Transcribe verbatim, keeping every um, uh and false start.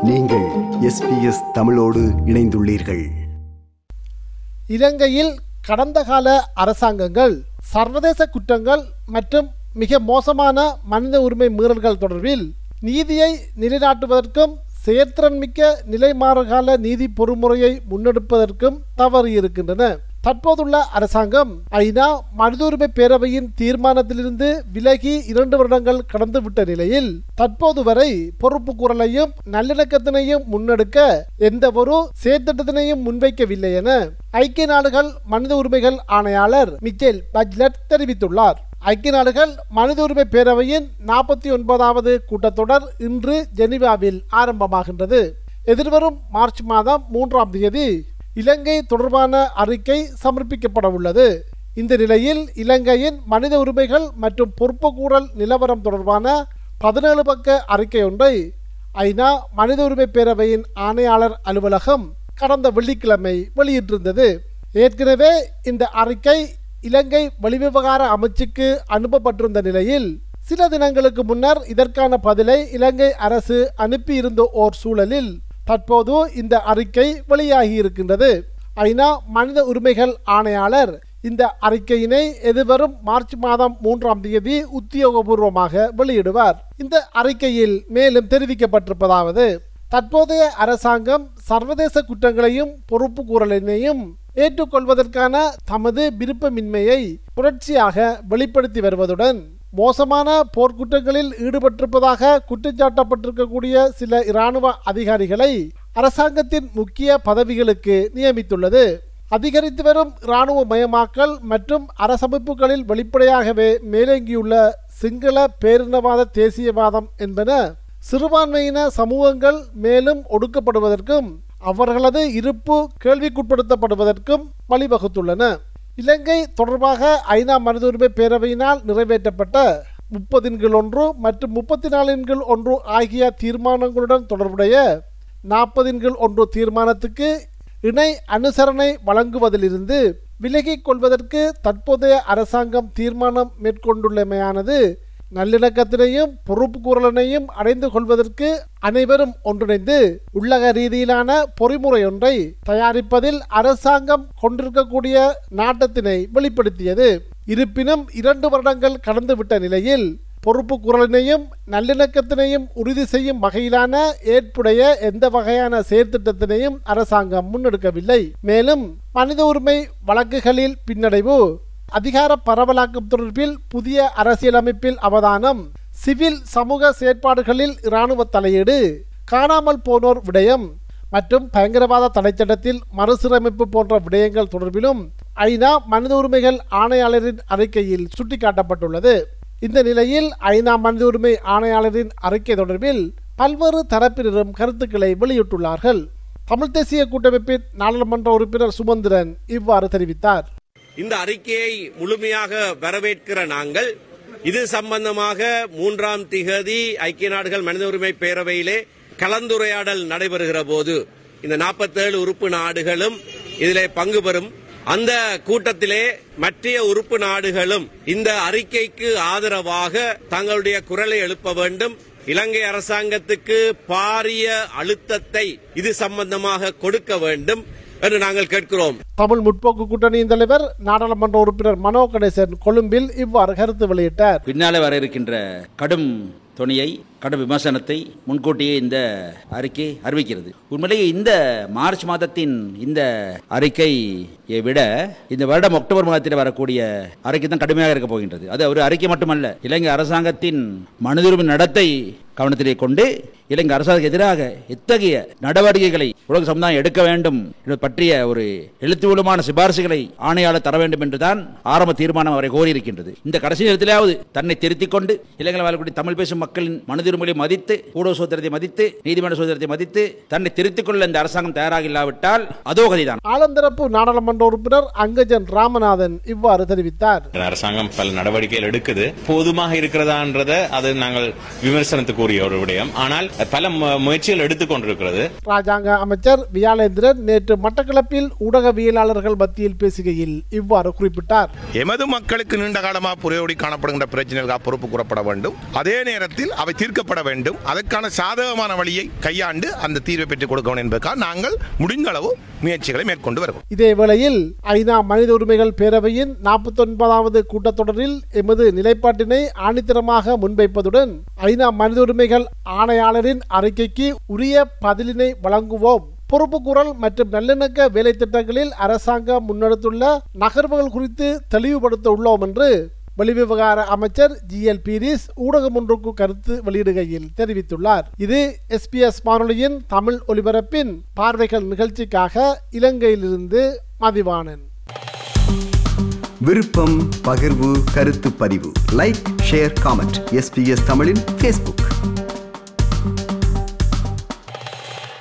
நீங்கள் S B S தமிழோடு இணைந்துள்ளீர்கள். இலங்கையில் கடந்த கால அரசாங்கங்கள் சர்வதேச குற்றங்கள் மற்றும் மிக மோசமான மனித உரிமை மீறல்கள் தொடர்பில் நீதியை நிலைநாட்டுவதற்கும் செயற்திறன்மிக்க நிலைமாறுகால நீதி பொறிமுறையை முன்னெடுப்பதற்கும் தவறியிருக்கின்றன. தற்போதுள்ள அரசாங்கம் ஐநா மனித உரிமை பேரவையின் தீர்மானத்திலிருந்து விலகி இரண்டு வருடங்கள் கடந்து விட்ட நிலையில் தற்போது வரை பொறுப்பு கூறலையும் நல்லிணக்கத்தினையும் முன்னெடுக்க எந்த ஒரு செயற்திட்டத்தினையும் முன்வைக்கவில்லை என ஐக்கிய நாடுகள் மனித உரிமைகள் ஆணையாளர் மிச்சேல் பச்லெட் தெரிவித்துள்ளார். ஐக்கிய நாடுகள் மனித உரிமை பேரவையின் நாற்பத்தி ஒன்பதாவது கூட்டத்தொடர் இன்று ஜெனீவாவில் ஆரம்பமாகின்றது. எதிர்வரும் மார்ச் மாதம் மூன்றாம் தேதி இலங்கை தொடர்பான அறிக்கை சமர்ப்பிக்கப்பட உள்ளது. இந்த நிலையில் இலங்கையின் மனித உரிமைகள் மற்றும் பொறுப்புக்கூறல் நிலவரம் தொடர்பான பதினேழு பக்க அறிக்கை ஒன்றை ஐநா மனித உரிமை பேரவையின் ஆணையாளர் அலுவலகம் கடந்த வெள்ளிக்கிழமை வெளியிட்டிருந்தது. ஏற்கனவே இந்த அறிக்கை இலங்கை வெளிவிவகார அமைச்சுக்கு அனுப்பப்பட்டிருந்த நிலையில் சில தினங்களுக்கு முன்னர் இதற்கான பதிலை இலங்கை அரசு அனுப்பியிருந்த ஓர் சூழலில் தற்போது இந்த அறிக்கை வெளியாகி இருக்கின்றது. ஐநா மனித உரிமைகள் ஆணையாளர் இந்த அறிக்கையினை எதிர்வரும் மார்ச் மாதம் மூன்றாம் தேதி உத்தியோகபூர்வமாக வெளியிடுவார். இந்த அறிக்கையில் மேலும் தெரிவிக்கப்பட்டிருப்பதாவது: தற்போதைய அரசாங்கம் சர்வதேச குற்றங்களையும் பொறுப்பு கூறலினையும் ஏற்றுக்கொள்வதற்கான தமது விருப்பமின்மையை புரட்சியாக வெளிப்படுத்தி வருவதுடன் மோசமான போர்க்குற்றங்களில் ஈடுபட்டிருப்பதாக குற்றச்சாட்டப்பட்டிருக்கக்கூடிய சில இராணுவ அதிகாரிகளை அரசாங்கத்தின் முக்கிய பதவிகளுக்கு நியமித்துள்ளது. அதிகரித்து வரும் இராணுவ மயமாக்கல் மற்றும் அரசமைப்புகளில் வெளிப்படையாகவே மேலோங்கியுள்ள சிங்கள பேரினவாத தேசியவாதம் என்பன சிறுபான்மையின சமூகங்கள் மேலும் ஒடுக்கப்படுவதற்கும் அவர்களது இருப்பு கேள்விக்குட்படுத்தப்படுவதற்கும் வழிவகுத்துள்ளன. இலங்கை தொடர்பாக ஐநா மனித உரிமை பேரவையினால் நிறைவேற்றப்பட்ட முப்பதின் கீழ் ஒன்று மற்றும் முப்பத்தி நாலின் கீழ் ஒன்று ஆகிய தீர்மானங்களுடன் தொடர்புடைய நாற்பதின் கீழ் ஒன்று தீர்மானத்துக்கு இணை அனுசரணை வழங்குவதிலிருந்து விலகிக் கொள்வதற்கு தற்போதைய அரசாங்கம் தீர்மானம் மேற்கொண்டுள்ளமையானது நல்லிணக்கத்தினையும் பொறுப்பு கூறலினையும் அடைந்து கொள்வதற்கு அனைவரும் ஒன்றிணைந்து உள்ளக ரீதியிலான பொறிமுறை ஒன்றை தயாரிப்பதில் அரசாங்கம் கொண்டிருக்கக்கூடிய நாட்டத்தினை வெளிப்படுத்தியது. இருப்பினும் இரண்டு வருடங்கள் கடந்துவிட்ட நிலையில் பொறுப்பு கூறலினையும் நல்லிணக்கத்தினையும் உறுதி செய்யும் வகையிலான ஏற்புடைய எந்த வகையான செயற்திட்டத்தினையும் அரசாங்கம் முன்னெடுக்கவில்லை. மேலும் மனித உரிமை வழக்குகளில் பின்னடைவு, அதிகார பரவலாக்கம் தொடர்பில் புதிய அரசியலமைப்பில் அவதானம், சிவில் சமூக செயற்பாடுகளில் இராணுவ தலையீடு, காணாமல் போனோர் விடயம் மற்றும் பயங்கரவாத தடைச்சட்டத்தில் மறுசீரமைப்பு போன்ற விடயங்கள் தொடர்பிலும் ஐநா மனித உரிமைகள் ஆணையாளரின் அறிக்கையில் சுட்டிக்காட்டப்பட்டுள்ளது. இந்த நிலையில் ஐநா மனித உரிமை ஆணையாளரின் அறிக்கை தொடர்பில் பல்வேறு தரப்பினரும் கருத்துக்களை வெளியிட்டுள்ளார்கள். தமிழ் தேசிய கூட்டமைப்பின் நாடாளுமன்ற உறுப்பினர் சுமந்திரன் இவ்வாறு தெரிவித்தார். இந்த அறிக்கையை முழுமையாக வரவேற்கிற நாங்கள் இது சம்பந்தமாக மூன்றாம் திகதி ஐக்கிய நாடுகள் மனித உரிமை பேரவையிலே கலந்துரையாடல் நடைபெறுகிற போது இந்த நாற்பத்தேழு உறுப்பு நாடுகளும் இதிலே பங்கு பெறும். அந்த கூட்டத்திலே மற்ற உறுப்பு நாடுகளும் இந்த அறிக்கைக்கு ஆதரவாக தங்களுடைய குரலை எழுப்ப வேண்டும். இலங்கை அரசாங்கத்துக்கு பாரிய அழுத்தத்தை இது சம்பந்தமாக கொடுக்க வேண்டும் என்று நாங்கள் கேட்கிறோம். தமிழ் முற்போக்கு கூட்டணியின் தலைவர் நாடாளுமன்ற உறுப்பினர் மனோ கணேசன் கொழும்பில் இவ்வாறு கருத்து வெளியிட்டார். பின்னாலே வர இருக்கின்ற கடும் துணியை கடும் விமர்சனத்தை முன்கூட்டியே இந்த அறிக்கை அறிவிக்கிறது. உண்மையிலேயே இந்த மார்ச் மாதத்தின் இந்த அறிக்கையை விட இந்த வருடம் அக்டோபர் மாதத்தில் வரக்கூடிய அறிக்கை தான் கடுமையாக இருக்க போகின்றது. அது ஒரு அறிக்கை மட்டுமல்ல, இலங்கை அரசாங்கத்தின் மனித உரிமை நடத்தை கவனத்திலே கொண்டு இலங்கை அரசாங்கத்துக்கு எதிராக எத்தகைய நடவடிக்கைகளை உலக சமுதாயம் எடுக்க வேண்டும் பற்றிய ஒரு எழுத்துவூலமான சிபாரிசுகளை ஆணையாளர் தர வேண்டும் என்றுதான் ஆரம்ப தீர்மானம் அவரை கோரியிருக்கின்றது. இந்த கடைசி நேரத்திலாவது தன்னை திருத்திக் கொண்டு இலங்கையில் வாழக்கூடிய தமிழ் பேசும் மக்களின் மனித உரிமையை மதித்து, ஊடக சுதந்திரத்தை மதித்து, நீதிமன்ற சுதந்திரத்தை மதித்து தன்னை திருத்திக் கொள்ள இந்த அரசாங்கம் தயாராக இல்லாவிட்டால் அதோ கதிதான். ஆலந்தரப்பு நாடாளுமன்ற உறுப்பினர் அங்கஜன் ராமநாதன் இவ்வாறு தெரிவித்தார். அரசாங்கம் பல நடவடிக்கைகள் எடுக்குது, போதுமாக இருக்கிறதான்றத அது நாங்கள் விமர்சனத்துக்கு கூறிய ஒரு விடயம். ஆனால் பல மு- முயற்சிகள் எடுத்துக்கொண்டிருக்கிறது. ராஜாங்க அமைச்சர் வியாழேந்திரன் நேற்று மட்டக்களப்பில் ஊடகவியலாளர்கள் மத்தியில் பேசுகையில் இவ்வாறு குறிப்பிட்டார். எமது மக்களுக்கு நீண்ட காலமாக புரையோடி காணப்படுகின்ற பிரச்சனைகளுக்கு பொறுப்பு கூறப்பட வேண்டும். அதே நேரத்தில் அவை தீர்க்கப்பட வேண்டும். அதற்கான சாதகமான வழியை கையாண்டு அந்த தீர்வை பெற்றுக் கொடுக்கணும் என்பதற்காக நாங்கள் முடிந்த அளவு முயற்சிகளை மேற்கொண்டு வருகிறோம். இதே வேளையில் ஐநா மனித உரிமைகள் பேரவையின் நாற்பத்தி ஒன்பதாவது கூட்டத்தொடரில் எமது நிலைப்பாட்டினை ஆணித்தரமாக முன்வைப்பதுடன் ஐநா மனித உரிமைகள் ஆணையாளரின் அறிக்கைக்கு உரிய பதிலினை வழங்குவோம். பொறுப்புக்கூறல் மற்றும் நல்லிணக்க வேலை திட்டங்களில் அரசாங்கம் முன்னெடுத்துள்ள நகர்வுகள் குறித்து தெளிவுபடுத்த உள்ளோம் என்று வெளிவிவகார அமைச்சர் ஜி எல் பீரிஸ் ஊடகம் ஒன்றுக்கு கருத்து வெளியிடுகையில் தெரிவித்துள்ளார். இது எஸ்பிஎஸ் வானொலியின் தமிழ் ஒலிபரப்பின் பார்வைகள் நிகழ்ச்சிக்காக இலங்கையிலிருந்து மதிவாணன். விருப்பம், பகிர்வு, கருத்து பதிவு, லைக், ஷேர், காமெண்ட். எஸ்பிஎஸ் தமிழின் ஃபேஸ்புக்.